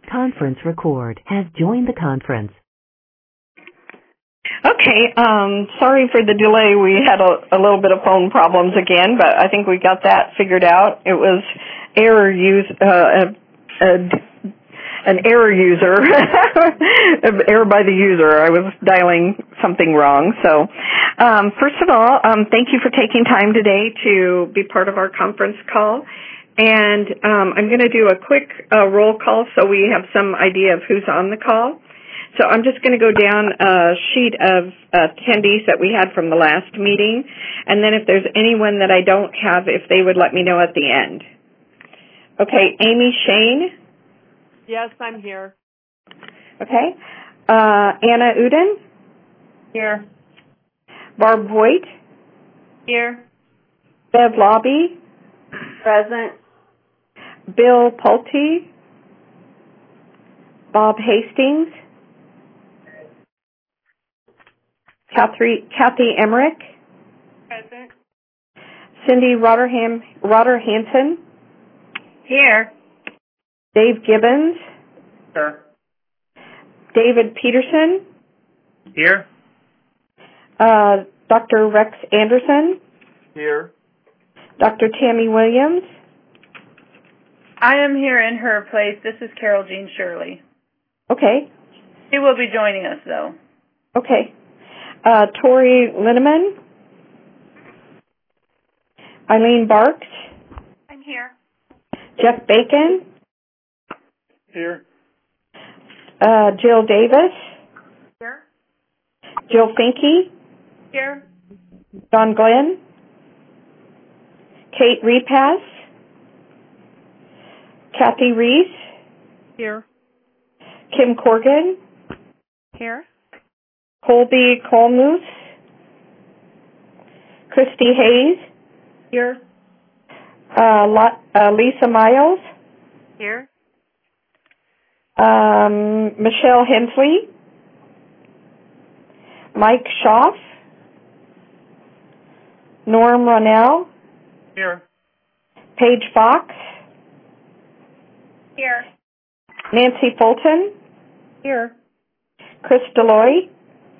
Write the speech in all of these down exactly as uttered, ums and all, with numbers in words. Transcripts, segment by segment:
Conference record has joined the conference. Okay, um, sorry for the delay. We had a, a little bit of phone problems again, but I think we got that figured out. It was error use, uh, a, a, an error user, error by the user. I was dialing something wrong. So, um, first of all, um, thank you for taking time today to be part of our conference call. And um, I'm going to do a quick uh, roll call so we have some idea of who's on the call. So I'm just going to go down a sheet of attendees that we had from the last meeting, and then if there's anyone that I don't have, if they would let me know at the end. Okay, Amy Shane? Yes, I'm here. Okay. Uh, Anna Uden? Here. Barb Voigt? Here. Bev Lobby? Present. Bill Pulte? Bob Hastings? Kathy, Kathy Emmerich? Present. Cindy Rotherham, Rotherhampton? Here. Dave Gibbons? Here. David Peterson? Here. Uh, Doctor Rex Anderson? Here. Doctor Tammy Williams? I am here in her place. This is Carol Jean Shirley. Okay. She will be joining us, though. Okay. Uh, Tori Linneman? Eileen Barks? I'm here. Jeff Bacon? Here. Uh, Jill Davis? Here. Jill Finke? Here. Don Glenn? Kate Repass? Kathy Reese? Here. Kim Corgan? Here. Colby Colmoose? Christy Hayes? Here. Uh, La- uh, Lisa Miles? Here. Um, Michelle Hensley? Mike Schaff? Norm Ronell? Here. Paige Fox? Here. Nancy Fulton? Here. Chris Deloy?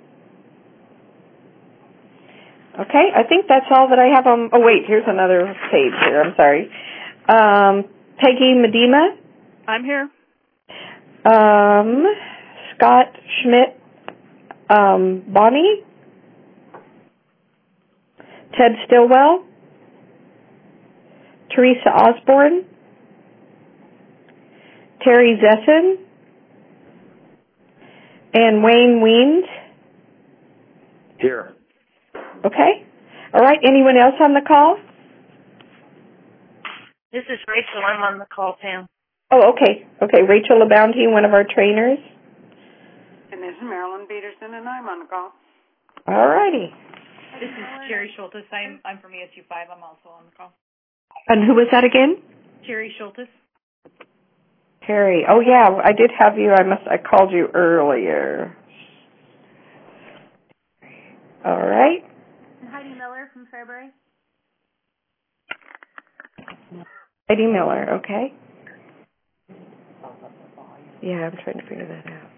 Okay, I think that's all that I have on. Oh, wait, here's another page here. I'm sorry. Um, Peggy Medema? I'm here. Um, Scott Schmidt um, Bonnie? Ted Stillwell? Teresa Osborne? Terry Zesson? And Wayne Weems? Here. Okay. All right. Anyone else on the call? This is Rachel. I'm on the call, Pam. Oh, okay. Okay. Rachel LeBounty, one of our trainers. And this is Marilyn Peterson, and I'm on the call. All righty. This is Cherry Schultes. I'm, I'm from E S U five. I'm also on the call. And who was that again? Cherry Schultes. Terry. Oh, yeah. I did have you. I must. I called you earlier. All right. And Heidi Miller from Fairbury. Heidi Miller. Okay. Yeah, I'm trying to figure that out.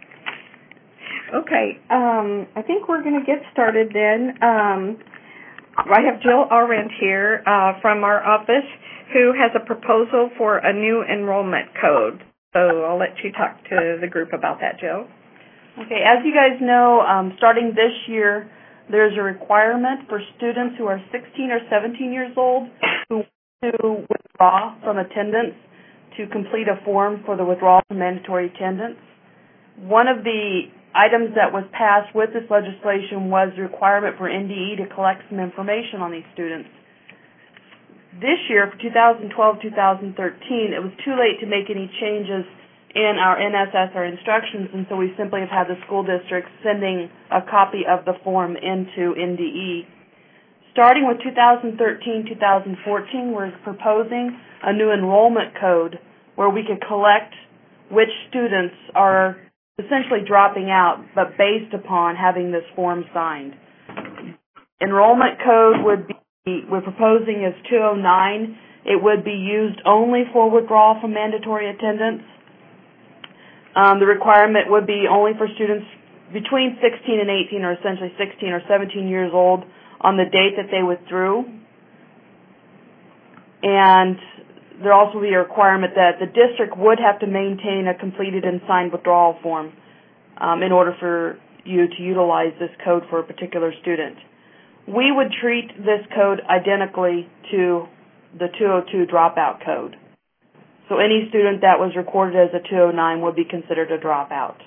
Okay. Um, I think we're going to get started then. Um, I have Jill Arendt here uh, from our office who has a proposal for a new enrollment code. So I'll let you talk to the group about that, Jill. Okay. As you guys know, um, starting this year, there's a requirement for students who are sixteen or seventeen years old who want to withdraw from attendance to complete a form for the withdrawal from mandatory attendance. One of the items that was passed with this legislation was the requirement for N D E to collect some information on these students. This year, for two thousand twelve to two thousand thirteen, it was too late to make any changes in our N S S, our instructions, and so we simply have had the school district sending a copy of the form into N D E. Starting with two thousand thirteen to two thousand fourteen, we're proposing a new enrollment code where we could collect which students are essentially dropping out, but based upon having this form signed. Enrollment code would be, we're proposing is two oh nine. It would be used only for withdrawal from mandatory attendance. Um, the requirement would be only for students between sixteen and eighteen, or essentially sixteen or seventeen years old on the date that they withdrew. And there also would be a requirement that the district would have to maintain a completed and signed withdrawal form um, in order for you to utilize this code for a particular student. We would treat this code identically to the two oh two dropout code. So any student that was recorded as a two oh nine would be considered a dropout.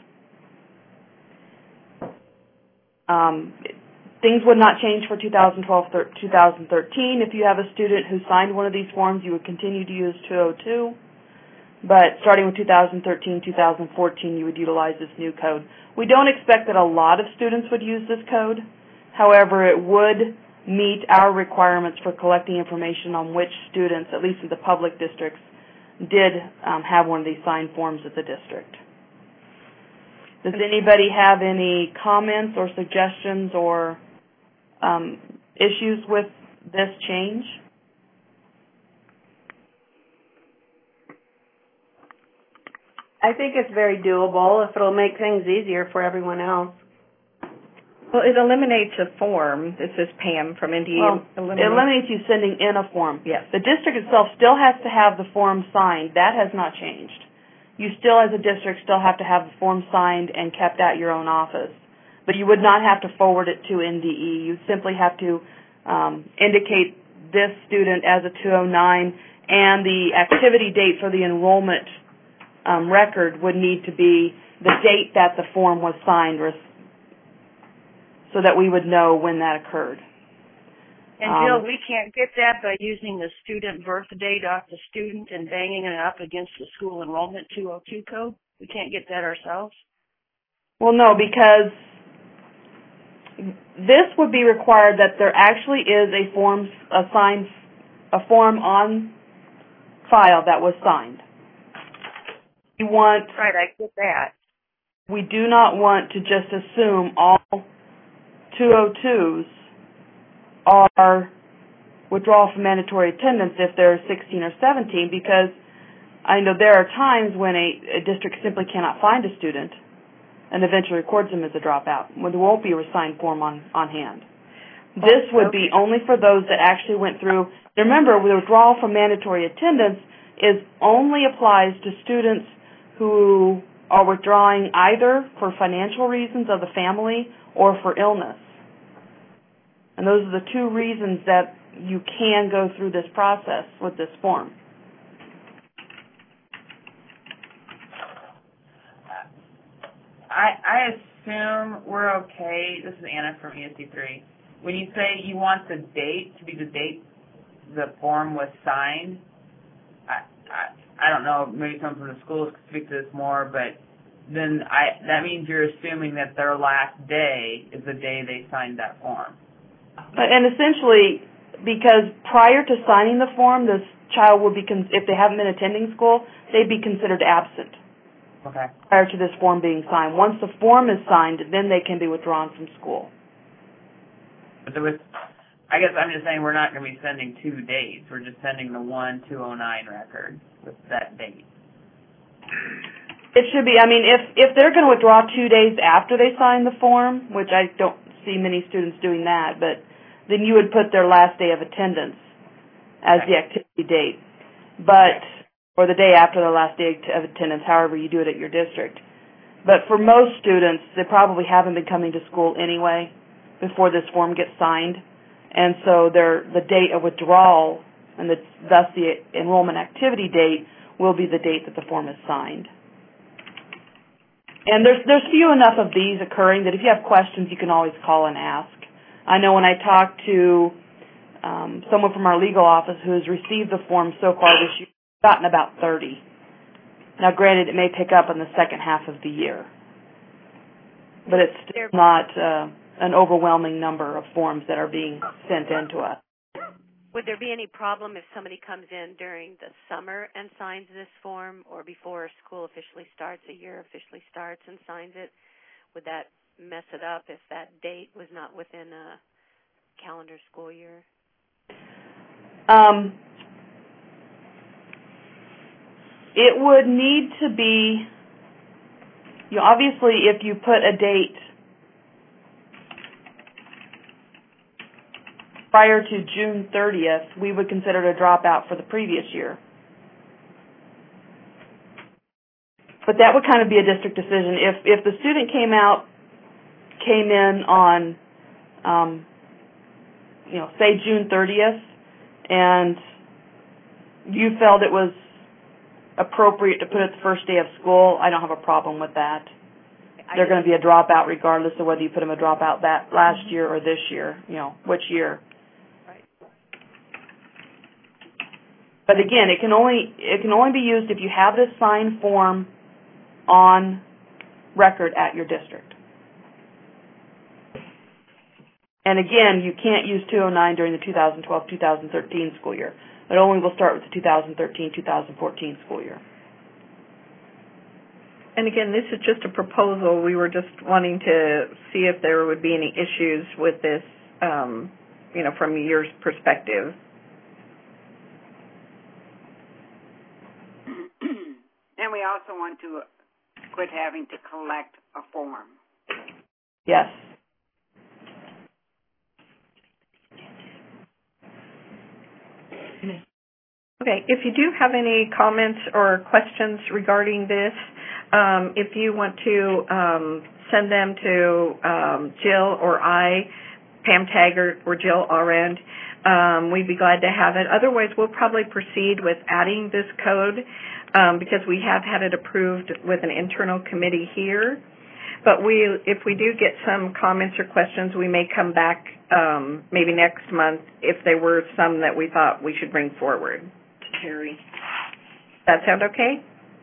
Um, things would not change for two thousand twelve to two thousand thirteen. If you have a student who signed one of these forms, you would continue to use two oh two. But starting with two thousand thirteen, two thousand fourteen, you would utilize this new code. We don't expect that a lot of students would use this code. However, it would meet our requirements for collecting information on which students, at least in the public districts, did um, have one of these signed forms at the district. Does anybody have any comments or suggestions or um, issues with this change? I think it's very doable if it'll make things easier for everyone else. Well, it eliminates a form. This is Pam from N D E. Well, eliminates. it eliminates you sending in a form. Yes. The district itself still has to have the form signed. That has not changed. You still, as a district, still have to have the form signed and kept at your own office. But you would not have to forward it to N D E. You simply have to um, indicate this student as a two oh nine, and the activity date for the enrollment um, record would need to be the date that the form was signed, so that we would know when that occurred. And um, Jill, we can't get that by using the student birth date off the student and banging it up against the school enrollment two oh two code? We can't get that ourselves? Well, no, because this would be required that there actually is a form, a signed, a form on file that was signed. We want, right, I get that. We do not want to just assume all two oh twos are withdrawal from mandatory attendance if they're sixteen or seventeen, because I know there are times when a, a district simply cannot find a student and eventually records them as a dropout, when there won't be a signed form on, on hand. This would be only for those that actually went through. Remember, the withdrawal from mandatory attendance is only applies to students who are withdrawing either for financial reasons of the family or for illness. And those are the two reasons that you can go through this process with this form. I, I assume we're okay. This is Anna from E S C three. When you say you want the date to be the date the form was signed, I, I, I don't know, maybe someone from the schools could speak to this more, but then I that means you're assuming that their last day is the day they signed that form. And essentially, because prior to signing the form, this child would be, con- if they haven't been attending school, they'd be considered absent. Okay. Prior to this form being signed. Once the form is signed, then they can be withdrawn from school. But there was, I guess I'm just saying we're not going to be sending two dates. We're just sending the one two oh nine record with that date. It should be. I mean, if if they're going to withdraw two days after they sign the form, which I don't see many students doing that, but then you would put their last day of attendance as okay. the activity date, but or the day after their last day of attendance, however you do it at your district. But for most students, they probably haven't been coming to school anyway before this form gets signed, and so their the date of withdrawal and the, thus the enrollment activity date will be the date that the form is signed. And there's there's few enough of these occurring that if you have questions, you can always call and ask. I know when I talked to um, someone from our legal office who has received the form so far this year, gotten about thirty. Now, granted, it may pick up in the second half of the year, but it's still not uh, an overwhelming number of forms that are being sent in to us. Would there be any problem if somebody comes in during the summer and signs this form, or before school officially starts, a year officially starts and signs it? Would that mess it up if that date was not within a calendar school year? Um, it would need to be you know, obviously if you put a date prior to June thirtieth, we would consider it a dropout for the previous year. But that would kind of be a district decision. If if the student came out, came in on, um, you know, say June thirtieth, and you felt it was appropriate to put it the first day of school, I don't have a problem with that. They're going to be a dropout regardless of whether you put them a dropout that last mm-hmm. year or this year, you know, which year. Right. But again, it can only it can only be used if you have this signed form on record at your district. And again, you can't use two oh nine during the two thousand twelve two thousand thirteen school year. It only will start with the two thousand thirteen two thousand fourteen school year. And again, this is just a proposal. We were just wanting to see if there would be any issues with this, um, you know, from your perspective. And we also want to quit having to collect a form. Yes. Okay, if you do have any comments or questions regarding this, um, if you want to um, send them to um, Jill or I, Pam Taggart or Jill Arend, um, we'd be glad to have it. Otherwise, we'll probably proceed with adding this code um, because we have had it approved with an internal committee here. But we, if we do get some comments or questions, we may come back um, maybe next month if there were some that we thought we should bring forward. Terry. That sound okay?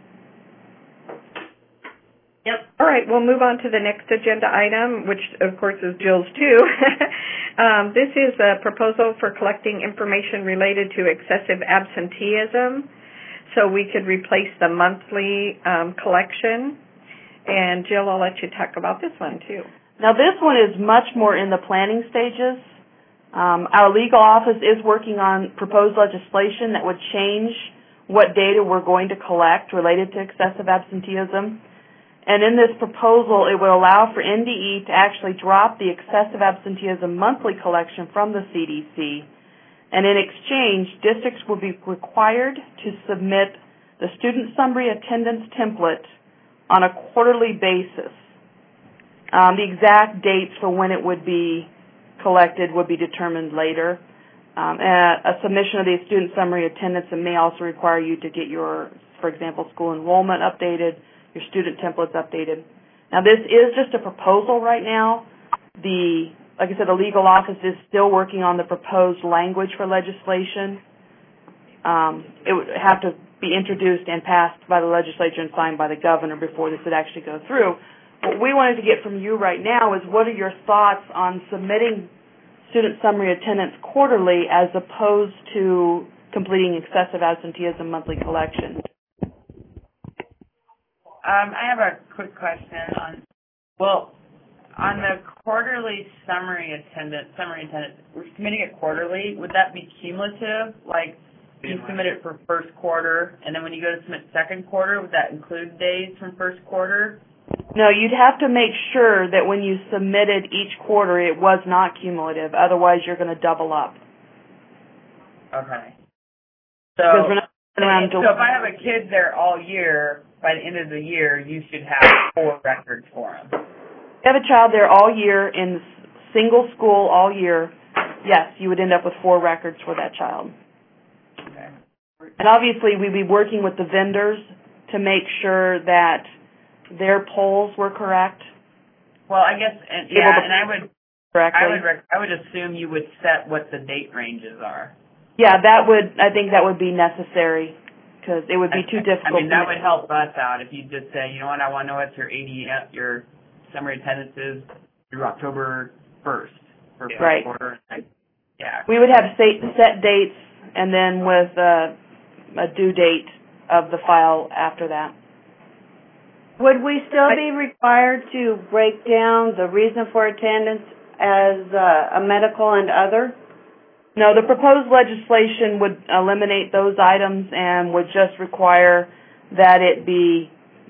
Yep. All right, we'll move on to the next agenda item, which, of course, is Jill's too. um, this is a proposal for collecting information related to excessive absenteeism, so we could replace the monthly um, collection. And, Jill, I'll let you talk about this one, too. Now, this one is much more in the planning stages. Um, our legal office is working on proposed legislation that would change what data we're going to collect related to excessive absenteeism. And in this proposal, it would allow for N D E to actually drop the excessive absenteeism monthly collection from the C D C. And in exchange, districts will be required to submit the student summary attendance template on a quarterly basis. Um, the exact dates for when it would be collected would be determined later. Um, a, a submission of the student summary attendance may also require you to get your, for example, school enrollment updated, your student templates updated. Now, this is just a proposal right now. The, like I said, the legal office is still working on the proposed language for legislation. Um, it would have to be introduced and passed by the legislature and signed by the governor before this would actually go through. What we wanted to get from you right now is what are your thoughts on submitting student summary attendance quarterly as opposed to completing excessive absenteeism monthly collection? Um, I have a quick question on, well, on the quarterly summary attendance, summary attendance, we're submitting it quarterly. Would that be cumulative? Like, you submit it for first quarter, and then when you go to submit second quarter, would that include days from first quarter? No, you'd have to make sure that when you submitted each quarter, it was not cumulative. Otherwise, you're going to double up. Okay. So, because we're not around so if I have a kid there all year, by the end of the year, you should have four records for them. If you have a child there all year in single school all year, yes, you would end up with four records for that child. Okay. And obviously, we'd be working with the vendors to make sure that their polls were correct. Well, I guess, and, yeah, and I would, correctly. I would, rec- I would assume you would set what the date ranges are. Yeah, that would, I think that would be necessary because it would be too difficult. I mean, that would help us out if you just say, you know what, I want to know what your eighty, your summary attendance is through October first for first right. quarter. Yeah. We would have set dates and then with uh, a due date of the file after that. Would we still be required to break down the reason for attendance as uh, a medical and other? No, the proposed legislation would eliminate those items and would just require that it be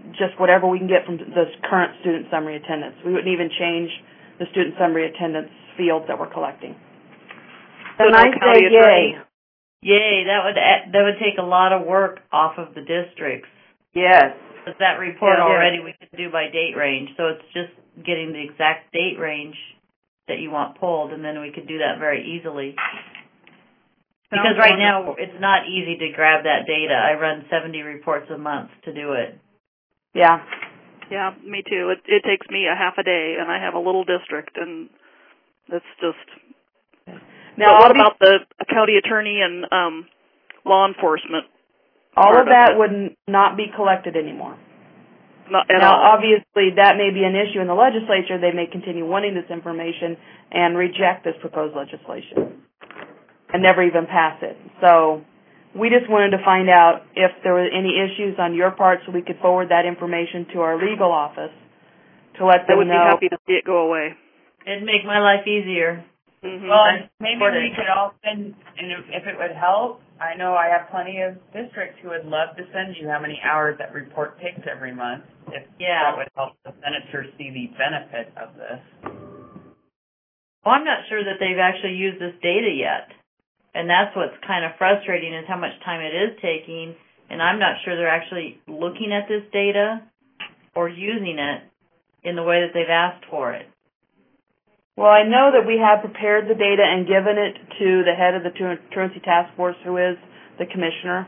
just whatever we can get from the current student summary attendance. We wouldn't even change the student summary attendance fields that we're collecting. Then I say yay. Yay, that would that would take a lot of work off of the districts. Yes. But that report Yeah, already yeah. we can do by date range, so it's just getting the exact date range that you want pulled, and then we could do that very easily. Because right now it's not easy to grab that data. I run seventy reports a month to do it. Yeah. Yeah, me too. It it takes me a half a day, and I have a little district, and it's just. Now, but what about the county attorney and um, law enforcement? All of that would n- not be collected anymore. Not at now, all. obviously, that may be an issue in the legislature. They may continue wanting this information and reject this proposed legislation and never even pass it. So we just wanted to find out if there were any issues on your part so we could forward that information to our legal office to let them I would know. be happy to see it go away. It'd make my life easier. Mm-hmm. Well, and maybe we could all send, and if, if it would help, I know I have plenty of districts who would love to send you how many hours that report takes every month, if yeah. that would help the senators see the benefit of this. Well, I'm not sure that they've actually used this data yet. And that's what's kind of frustrating is how much time it is taking, and I'm not sure they're actually looking at this data or using it in the way that they've asked for it. Well, I know that we have prepared the data and given it to the head of the Truancy Task Force, who is the commissioner.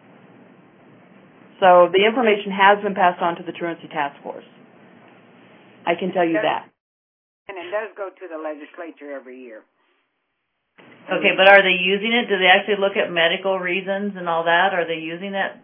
So the information has been passed on to the Truancy Task Force. I can tell you that. And it does go to the legislature every year. Okay, but are they using it? Do they actually look at medical reasons and all that? Are they using that,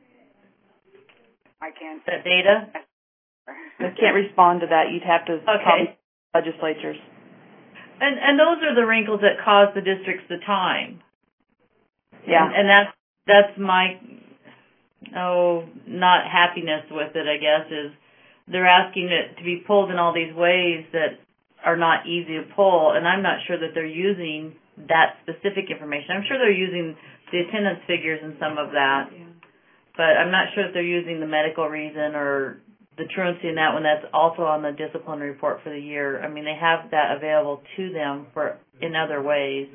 I can't that data? I can't respond to that. You'd have to okay. call legislatures. And and those are the wrinkles that cause the districts the time. Yeah. And, and that's that's my oh not happiness with it, I guess, is they're asking it to be pulled in all these ways that are not easy to pull, and I'm not sure that they're using that specific information. I'm sure they're using the attendance figures and some of that, yeah. But I'm not sure if they're using the medical reason or the truancy in that one. That's also on the discipline report for the year. I mean, they have that available to them for in other ways.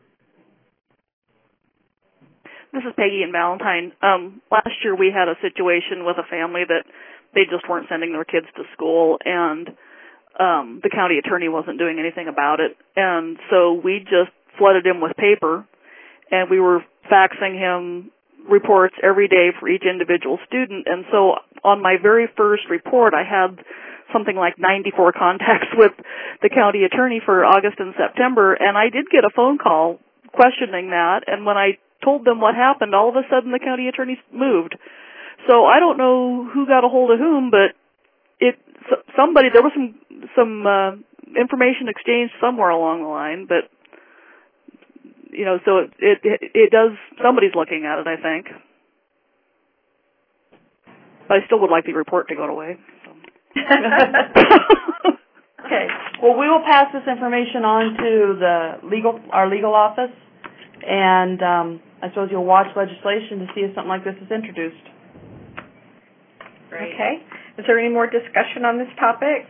This is Peggy and Valentine. Um, last year we had a situation with a family that they just weren't sending their kids to school, and um, the county attorney wasn't doing anything about it. And so we just flooded him with paper, and we were faxing him reports every day for each individual student. And so on my very first report, I had something like ninety-four contacts with the county attorney for August and September, and I did get a phone call questioning that, and when I told them what happened, all of a sudden the county attorney moved. So I don't know who got a hold of whom, but it somebody there was some some uh, information exchanged somewhere along the line, but you know, so it, it it does somebody's looking at it, I think. But I still would like the report to go away. So. Okay. Well, we will pass this information on to the legal our legal office, and um, I suppose you'll watch legislation to see if something like this is introduced. Great. Okay. Is there any more discussion on this topic?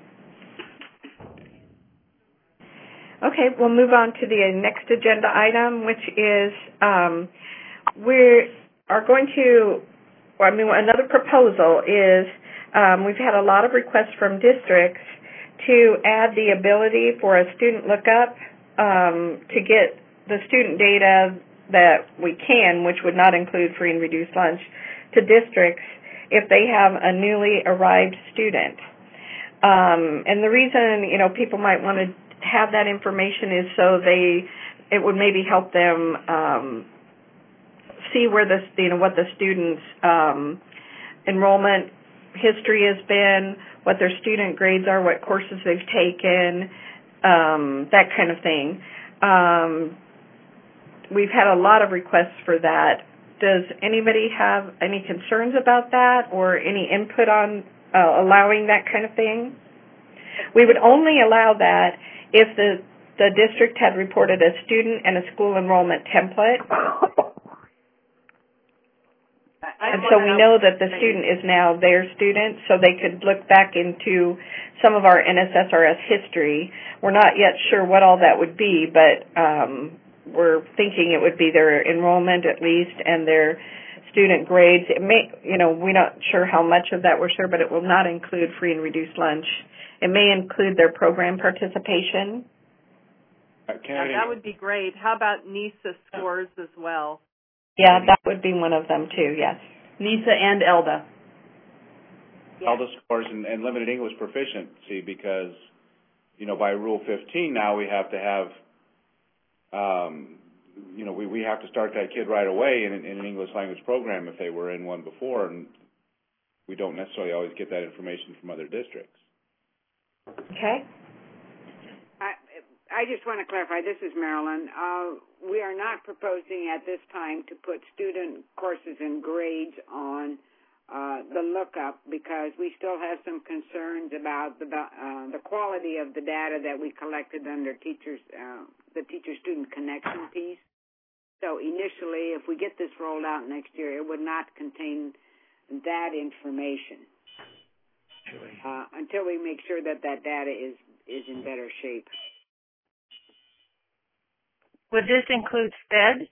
Okay, we'll move on to the next agenda item, which is um, we are going to, well, I mean, another proposal is um, we've had a lot of requests from districts to add the ability for a student lookup um, to get the student data that we can, which would not include free and reduced lunch, to districts if they have a newly arrived student. Um, and the reason, you know, people might want to have that information is so they, it would maybe help them um, see where the, you know, what the student's um, enrollment history has been, what their student grades are, what courses they've taken, um, that kind of thing. Um, we've had a lot of requests for that. Does anybody have any concerns about that or any input on uh, allowing that kind of thing? We would only allow that if the, the district had reported a student and a school enrollment template. And so we know that the student is now their student, so they could look back into some of our N S S R S history. We're not yet sure what all that would be, but um, we're thinking it would be their enrollment at least and their student grades. It may, you know, we're not sure how much of that we're sure, but it will not include free and reduced lunch. It may include their program participation. Yeah, that would be great. How about NISA scores as well? Yeah, that would be one of them too, yes. NISA and ELDA. Yeah. ELDA scores and, and limited English proficiency because, you know, by Rule fifteen now we have to have, um, you know, we, we have to start that kid right away in, in an English language program if they were in one before, and we don't necessarily always get that information from other districts. Okay. I, I just want to clarify, this is Marilyn. Uh, we are not proposing at this time to put student courses and grades on uh, the lookup because we still have some concerns about the uh, the quality of the data that we collected under teachers, uh, the teacher-student connection piece. So initially, if we get this rolled out next year, it would not contain that information uh, until we make sure that that data is, is in better shape. Would this include SPED?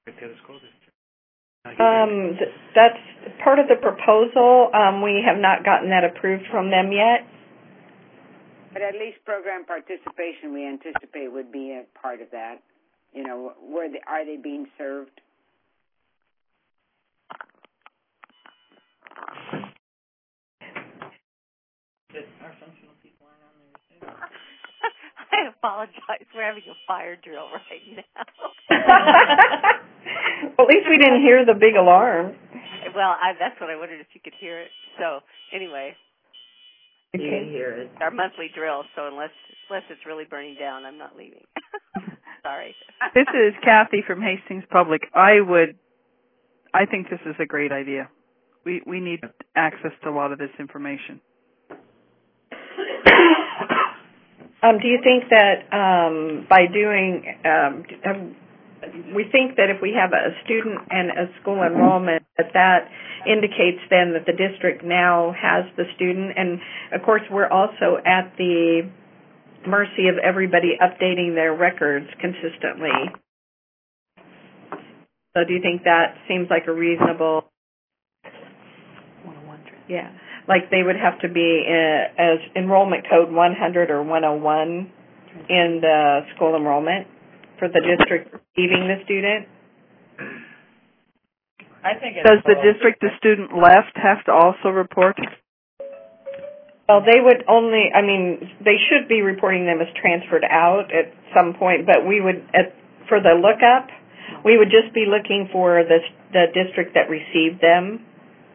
Um, th- that's part of the proposal. Um, we have not gotten that approved from them yet. But at least program participation, we anticipate, would be a part of that. You know, where they, are they being served? Our functional people aren't on there too. I apologize. We're having a fire drill right now. Well, at least we didn't hear the big alarm. Well, I, that's what I wondered if you could hear it. So, anyway. You can hear it. Our monthly drill, so unless unless it's really burning down, I'm not leaving. Sorry. This is Kathy from Hastings Public. I would, I think this is a great idea. We we need access to a lot of this information. Um, do you think that um, by doing, um, um, we think that if we have a student and a school enrollment, that that indicates then that the district now has the student, and of course we're also at the mercy of everybody updating their records consistently. So do you think that seems like a reasonable? Yeah. Like they would have to be uh, as enrollment code one hundred or one oh one in the school enrollment for the district receiving the student. I think it's Does the district the student left have to also report? Well, they would only, I mean, they should be reporting them as transferred out at some point, but we would, at, for the lookup, we would just be looking for the, the district that received them.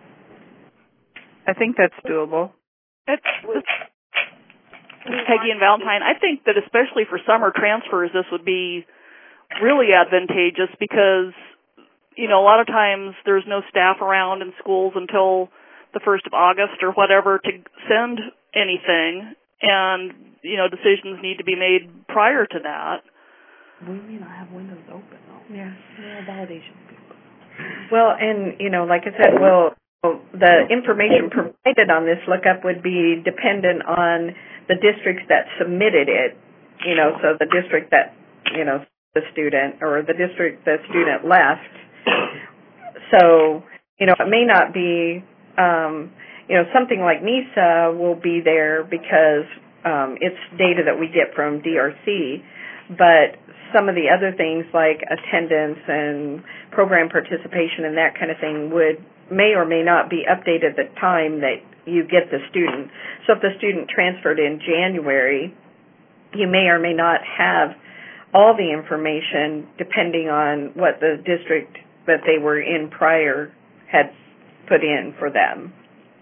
I think that's doable. It's, this is Peggy and Valentine. I think that especially for summer transfers, this would be really advantageous because, you know, a lot of times there's no staff around in schools until the first of August or whatever to send anything, and, you know, decisions need to be made prior to that. We may not have windows open, though. Yeah. Yeah, validation. Well, and, you know, like I said, we'll, the information provided on this lookup would be dependent on the districts that submitted it, you know, so the district that, you know, the student or the district the student left. So, you know, it may not be, um, you know, something like NISA will be there because um, it's data that we get from D R C, but some of the other things like attendance and program participation and that kind of thing would may or may not be updated at the time that you get the student. So if the student transferred in January, you may or may not have all the information depending on what the district that they were in prior had put in for them.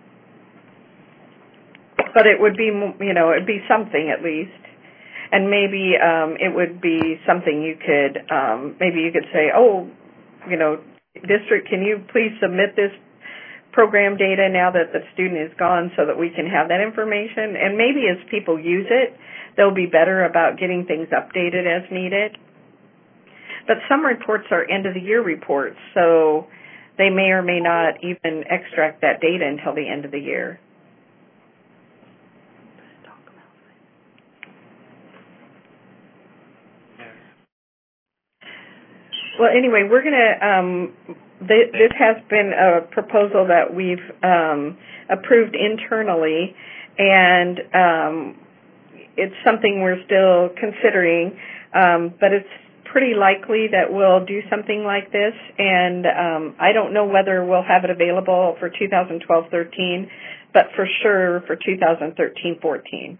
But it would be, you know, it would be something at least. And maybe um, it would be something you could, um, maybe you could say, oh, you know, district, can you please submit this program data now that the student is gone so that we can have that information? And maybe as people use it, they'll be better about getting things updated as needed. But some reports are end-of-the-year reports, so they may or may not even extract that data until the end of the year. Well, anyway, we're going to, um, th- this has been a proposal that we've um, approved internally, and um, it's something we're still considering, um, but it's pretty likely that we'll do something like this, and um, I don't know whether we'll have it available for two thousand twelve thirteen, but for sure for two thousand thirteen fourteen.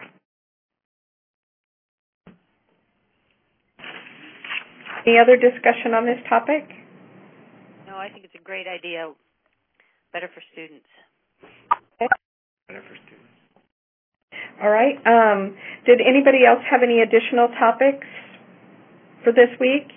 Any other discussion on this topic? No, I think it's a great idea. Better for students. Okay. Better for students. All right. Um, did anybody else have any additional topics for this week?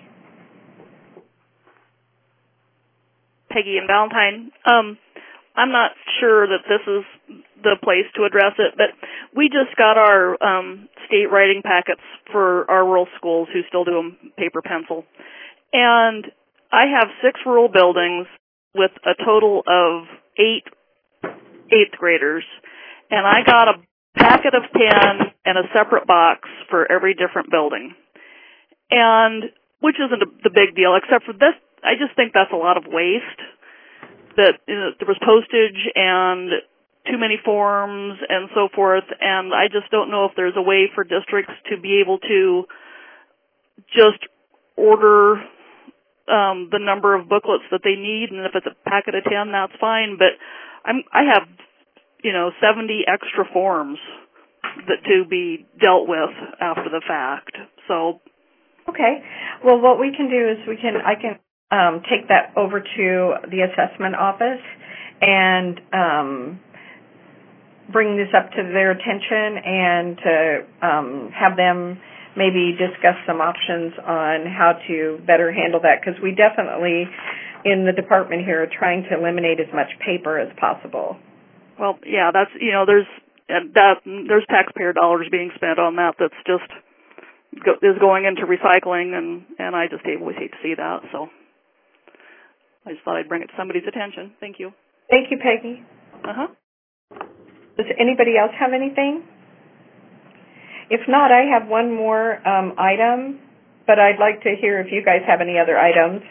Peggy and Valentine. Um, I'm not sure that this is the place to address it, but we just got our um, state writing packets for our rural schools who still do them paper pencil. And I have six rural buildings with a total of eight eighth graders, and I got a packet of ten and a separate box for every different building. And which isn't a, the big deal, except for this, I just think that's a lot of waste. That you know, there was postage and too many forms and so forth, and I just don't know if there's a way for districts to be able to just order um, the number of booklets that they need, and if it's a packet of ten, that's fine. But I'm, I have, you know, seventy extra forms that to be dealt with after the fact. So, okay. Well, what we can do is we can I can. Um, take that over to the assessment office and um, bring this up to their attention and to um, have them maybe discuss some options on how to better handle that, because we definitely in the department here are trying to eliminate as much paper as possible. Well, yeah, that's, you know, there's that there's taxpayer dollars being spent on that that's just go, is going into recycling, and, and I just always hate to see that, so I just thought I'd bring it to somebody's attention. Thank you. Thank you, Peggy. Uh-huh. Does anybody else have anything? If not, I have one more um, item, but I'd like to hear if you guys have any other items.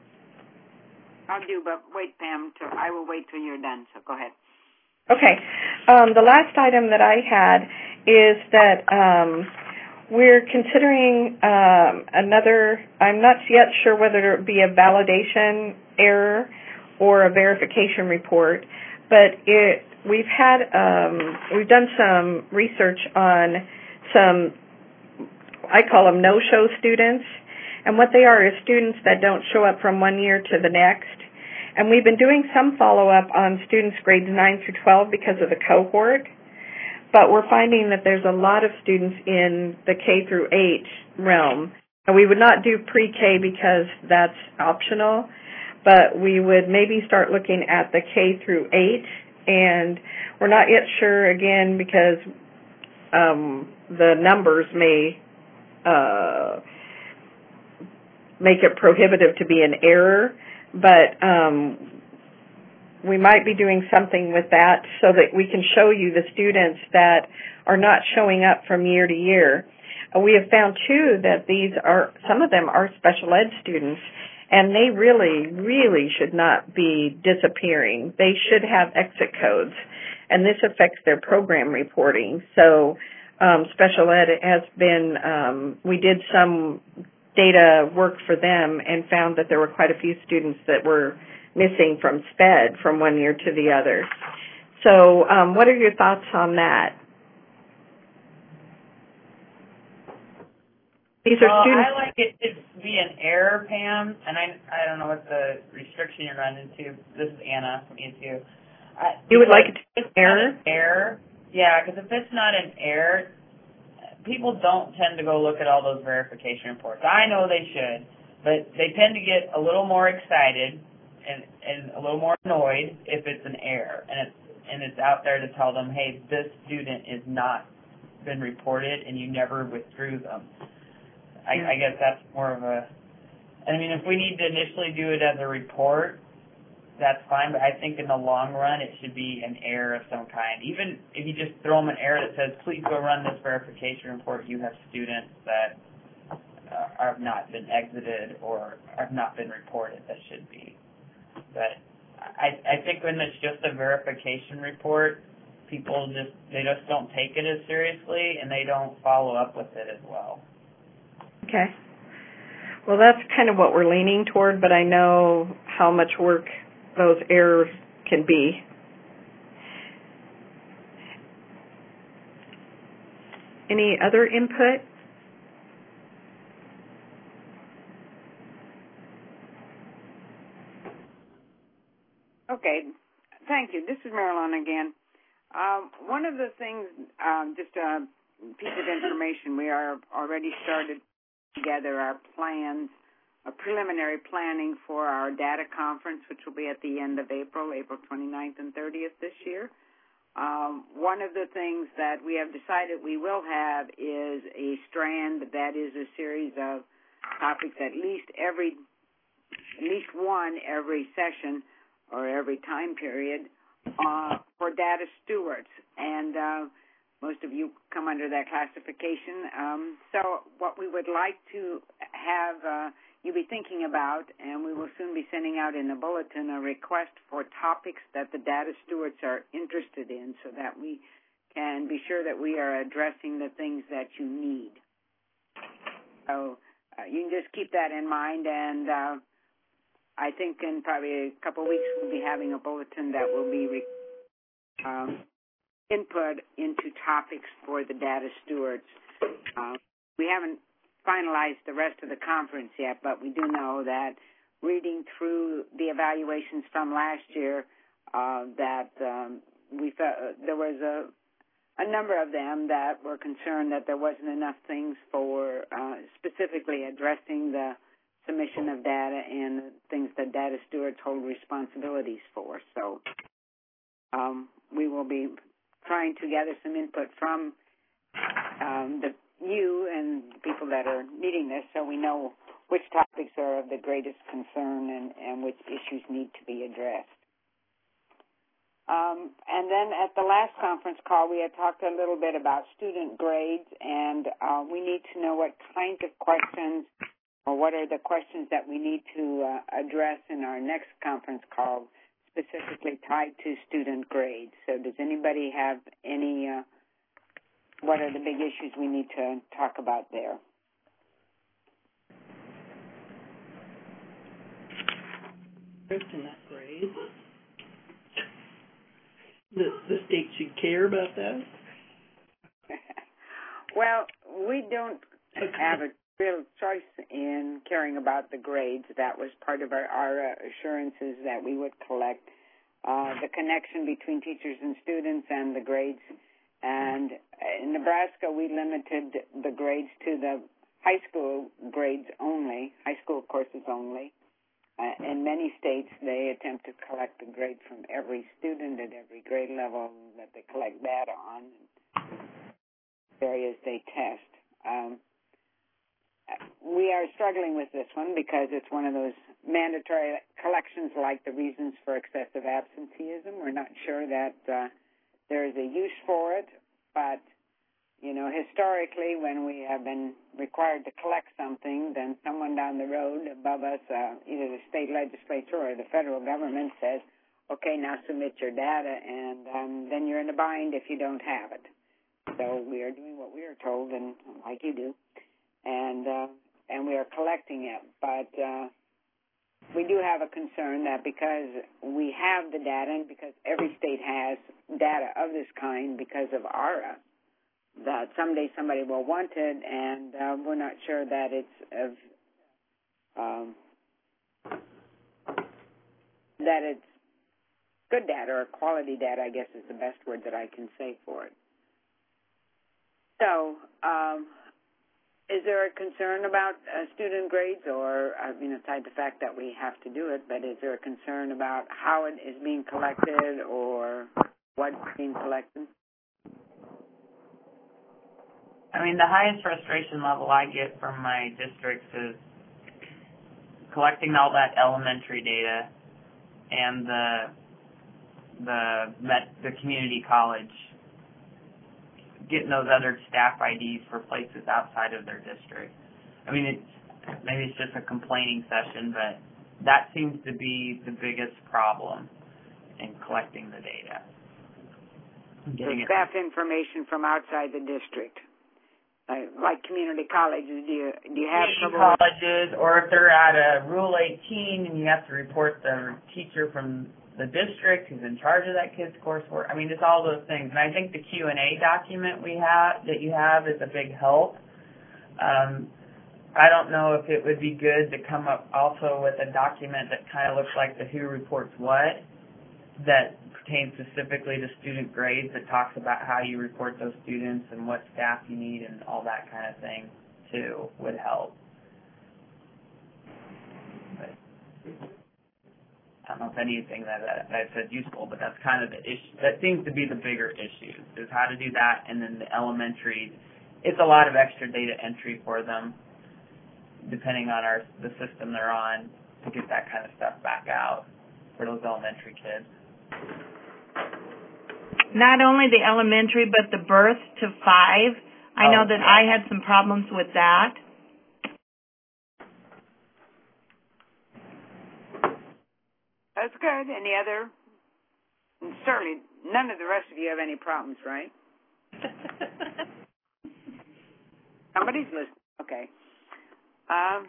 I'll do, but wait, Pam. Till, I will wait till you're done, so go ahead. Okay. Um, the last item that I had is that um, we're considering um, another, I'm not yet sure whether it would be a validation error or a verification report, but it, we've had, um, we've done some research on some, I call them no-show students, and what they are is students that don't show up from one year to the next. And we've been doing some follow-up on students grades nine through twelve because of the cohort, but we're finding that there's a lot of students in the K through eight realm. And we would not do pre-K because that's optional, but we would maybe start looking at the K through eight, and we're not yet sure, again, because um, the numbers may uh, make it prohibitive to be an error, but um, we might be doing something with that so that we can show you the students that are not showing up from year to year. Uh, we have found, too, that these are, some of them are special ed students, and they really, really should not be disappearing. They should have exit codes, and this affects their program reporting. So um, special ed has been, um, we did some data work for them and found that there were quite a few students that were missing from SPED from one year to the other. So um, what are your thoughts on that? These are well, students. I like it to be an error, Pam, and I I don't know what the restriction you're running into. This is Anna from E S U. I, you would like it to be an error? An error, yeah, because if it's not an error, people don't tend to go look at all those verification reports. I know they should, but they tend to get a little more excited and, and a little more annoyed if it's an error, and it's and it's out there to tell them, hey, this student is not been reported, and you never withdrew them. I, I guess that's more of a. I mean, if we need to initially do it as a report, that's fine, but I think in the long run it should be an error of some kind. Even if you just throw them an error that says, please go run this verification report, you have students that uh, have not been exited or have not been reported. That should be. But I, I think when it's just a verification report, people just, they just don't take it as seriously and they don't follow up with it as well. Okay. Well, that's kind of what we're leaning toward, but I know how much work those errors can be. Any other input? Okay. Thank you. This is Marilyn again. Um, one of the things, um, just a piece of information, we are already started together our plans, a preliminary planning for our data conference, which will be at the end of April, April twenty-ninth and thirtieth this year. Um, one of the things that we have decided we will have is a strand that is a series of topics, at least every, at least one every session or every time period uh, for data stewards. And uh, most of you come under that classification. Um, so what we would like to have uh, you be thinking about, and we will soon be sending out in the bulletin a request for topics that the data stewards are interested in so that we can be sure that we are addressing the things that you need. So uh, you can just keep that in mind, and uh, I think in probably a couple of weeks we'll be having a bulletin that will be re- um, input into topics for the data stewards. Uh, we haven't finalized the rest of the conference yet, but we do know that reading through the evaluations from last year, uh, that um, we felt, uh, there was a, a number of them that were concerned that there wasn't enough things for uh, specifically addressing the submission of data and things that data stewards hold responsibilities for. So um, we will be trying to gather some input from um, the you and people that are needing this so we know which topics are of the greatest concern and, and which issues need to be addressed. Um, and then at the last conference call, we had talked a little bit about student grades, and uh, we need to know what kinds of questions or what are the questions that we need to uh, address in our next conference call specifically tied to student grades. So does anybody have any, uh, what are the big issues we need to talk about there? In that grade. The, the state should care about that? Well, we don't okay. have a real choice in caring about the grades. That was part of our, our assurances that we would collect uh, the connection between teachers and students and the grades. And in Nebraska, we limited the grades to the high school grades only, high school courses only. Uh, in many states, they attempt to collect the grade from every student at every grade level that they collect data on, areas they test. Um, we are struggling with this one because it's one of those mandatory collections like the reasons for excessive absenteeism. We're not sure that uh, there is a use for it, but you know, historically, when we have been required to collect something, then someone down the road above us, uh, either the state legislature or the federal government says, okay, now submit your data, and um, then you're in a bind if you don't have it. So we are doing what we are told, and like you do, and uh, and we are collecting it. But uh, we do have a concern that because we have the data, and because every state has data of this kind because of A R A, that someday somebody will want it, and uh, we're not sure that it's of um, that it's good data or quality data, I guess is the best word that I can say for it. So, um, is there a concern about uh, student grades, or I mean, aside the fact that we have to do it, but is there a concern about how it is being collected or what's being collected? I mean, the highest frustration level I get from my districts is collecting all that elementary data and the the met the community college getting those other staff I Ds for places outside of their district. I mean, it's maybe it's just a complaining session, but that seems to be the biggest problem in collecting the data. The staff information from outside the district, like, like community colleges. Do you do you have community trouble colleges, or if they're at a Rule eighteen and you have to report the teacher from the district who's in charge of that kid's coursework? I mean, it's all those things. And I think the Q and A document we have that you have is a big help. Um, I don't know if it would be good to come up also with a document that kind of looks like the Who Reports What, that pertains specifically to student grades, that talks about how you report those students and what staff you need and all that kind of thing, too, would help. But I don't know if anything that, that I said useful, but that's kind of the issue. That seems to be the bigger issue, is how to do that. And then the elementary, it's a lot of extra data entry for them, depending on our the system they're on, to get that kind of stuff back out for those elementary kids. Not only the elementary, but the birth to five. I oh, know that yeah. I had some problems with that. That's good. Any other? And certainly, none of the rest of you have any problems, right? Somebody's listening. Okay. Um,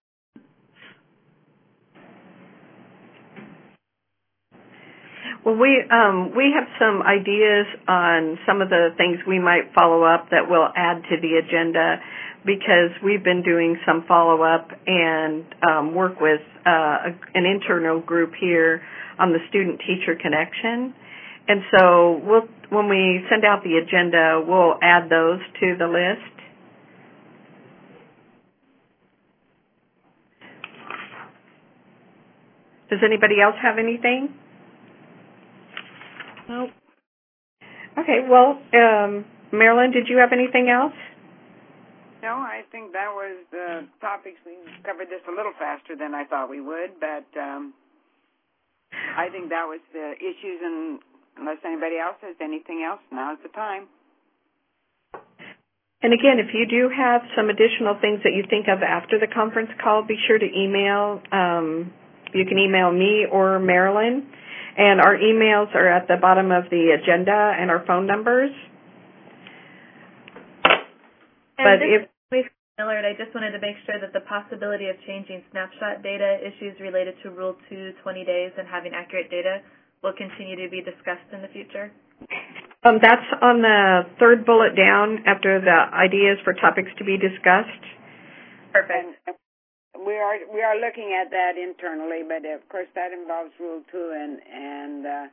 well, we um, we have some ideas on some of the things we might follow up that we'll add to the agenda, because we've been doing some follow-up and um, work with uh, an internal group here on the student-teacher connection. And so we'll, when we send out the agenda, we'll add those to the list. Does anybody else have anything? Nope. Okay, well, um, Marilyn, did you have anything else? No, I think that was the topics. We covered this a little faster than I thought we would, but um, I think that was the issues, and unless anybody else has anything else, now's the time. And again, if you do have some additional things that you think of after the conference call, be sure to email. Um, you can email me or Marilyn, and our emails are at the bottom of the agenda and our phone numbers. And but this if is Millard, I just wanted to make sure that the possibility of changing snapshot data issues related to Rule two, twenty days, and having accurate data will continue to be discussed in the future. Um, that's on the third bullet down after the ideas for topics to be discussed. Perfect. And we are we are looking at that internally, but of course that involves Rule two, and and uh,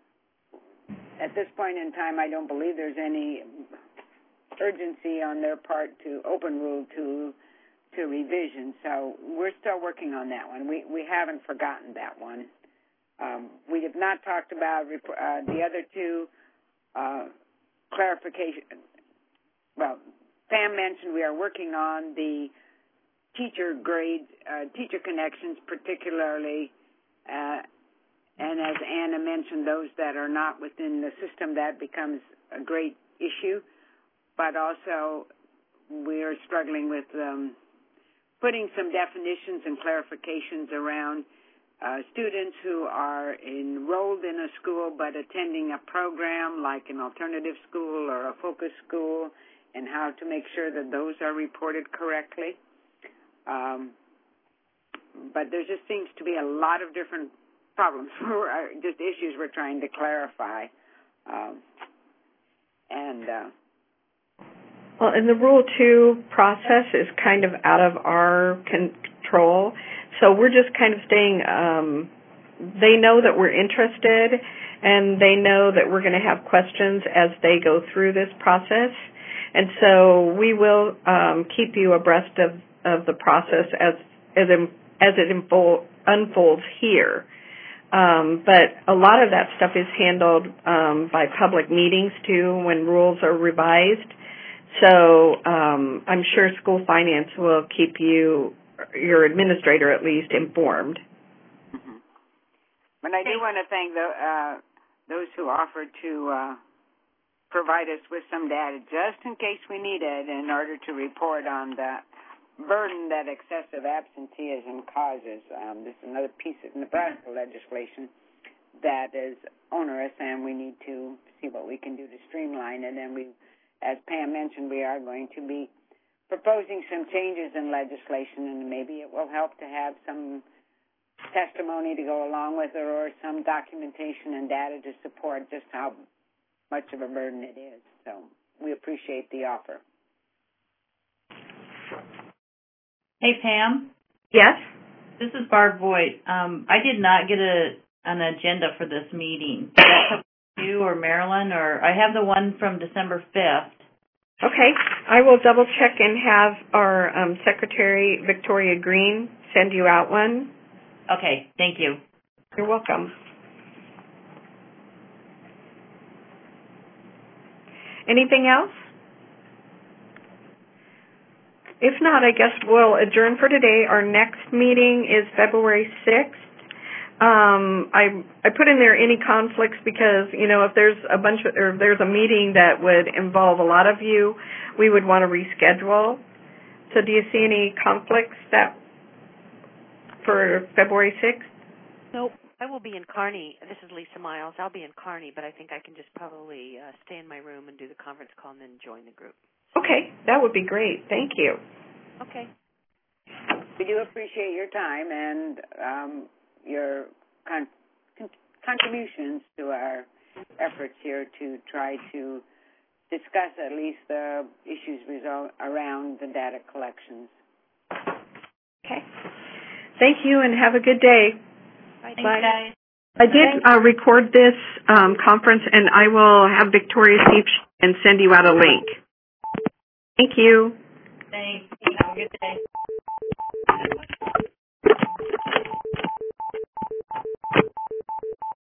at this point in time, I don't believe there's any urgency on their part to open Rule two to revision. So we're still working on that one. We we haven't forgotten that one. Um, we have not talked about uh, the other two. Uh, clarification. Well, Pam mentioned we are working on the teacher grade, uh, teacher connections, particularly, uh, and as Anna mentioned, those that are not within the system, that becomes a great issue. But also, we are struggling with um, putting some definitions and clarifications around Uh, students who are enrolled in a school but attending a program like an alternative school or a focus school, and how to make sure that those are reported correctly. Um, but there just seems to be a lot of different problems, just issues we're trying to clarify. Um, and uh, well, and the Rule two process is kind of out of our control. So we're just kind of staying, um, they know that we're interested, and they know that we're going to have questions as they go through this process. And so we will um, keep you abreast of, of the process as as, as it unfold, unfolds here. Um, but a lot of that stuff is handled um, by public meetings, too, when rules are revised. So um, I'm sure school finance will keep you, your administrator at least, informed. Mm-hmm. But I do want to thank the, uh, those who offered to uh, provide us with some data just in case we need it in order to report on the burden that excessive absenteeism causes. Um, this is another piece of Nebraska legislation that is onerous, and we need to see what we can do to streamline it. And we, as Pam mentioned, we are going to be proposing some changes in legislation, and maybe it will help to have some testimony to go along with it or some documentation and data to support just how much of a burden it is. So we appreciate the offer. Hey, Pam? Yes? This is Barb Voigt. Um, I did not get a an agenda for this meeting. Did that come from you or Marilyn? Or I have the one from December fifth. Okay. I will double check and have our um, Secretary, Victoria Green, send you out one. Okay. Thank you. You're welcome. Anything else? If not, I guess we'll adjourn for today. Our next meeting is February sixth. Um, I I put in there any conflicts because, you know, if there's a bunch of, or if there's a meeting that would involve a lot of you, we would want to reschedule. So do you see any conflicts that for February sixth? Nope. I will be in Kearney. This is Lisa Miles. I'll be in Kearney, but I think I can just probably uh, stay in my room and do the conference call and then join the group. Okay, that would be great. Thank you. Okay. We do appreciate your time and um, your con- con- contributions to our efforts here to try to discuss at least the issues result around the data collections. Okay. Thank you and have a good day. Thanks, guys. I did uh, record this um, conference, and I will have Victoria see and send you out a link. Thank you. Thanks. Have a good day.